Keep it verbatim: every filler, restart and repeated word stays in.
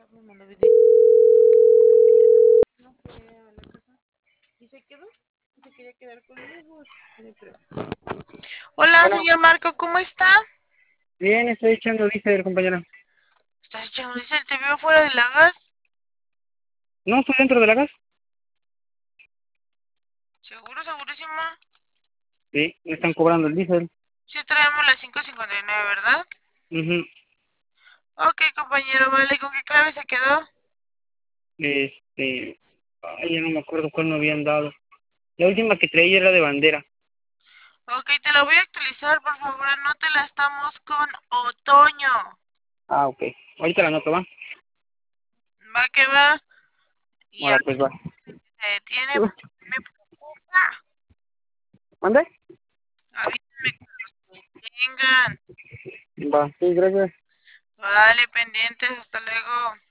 Me mandó video. No fue a la casa y se quedó. Se quería quedar conmigo. Le creo. Hola, Bueno, señor Marco, ¿cómo está? bien, estoy echando diésel, compañera. ¿Estás echando diésel? ¿Te veo fuera de la gas? No, estoy dentro de la gas. ¿Seguro, segurísimo? Sí, me están cobrando el diésel. Sí, traemos las cinco cincuenta y nueve, ¿verdad? Ujú. Ok, compañero, vale. ¿Con qué clave se quedó? Este, ay, ya no me acuerdo cuál me habían dado. La última que traía era de bandera. Ok, te la voy a actualizar, por favor. Anótela, estamos con otoño. Ah, ok. Ahorita la noto, ¿va? Va que va. Y a Ahora pues va. se detiene. Me preocupa. ¿Mande? Avísenme cuando vengan. Va, sí, gracias. Vale, pendientes. Hasta luego.